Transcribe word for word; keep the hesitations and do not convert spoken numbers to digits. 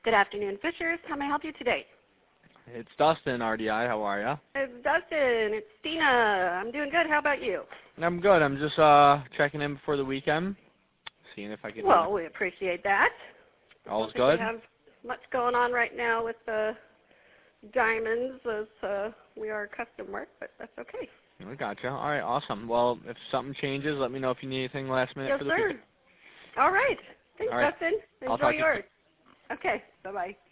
Good afternoon, Fishers. How may I help you today? It's Dustin, R D I. How are ya? It's Dustin. It's Stina. I'm doing good. How about you? I'm good. I'm just uh checking in before the weekend, seeing if I can. Well, we appreciate that. All's I don't good. think we have much going on right now with the diamonds as uh, we are custom work, but that's okay. I gotcha. All right, awesome. Well, if something changes, let me know if you need anything last minute Yes, for the sir. future. All right. Thanks, All right. Dustin. I'll Enjoy talk to you yours. Okay. Bye-bye.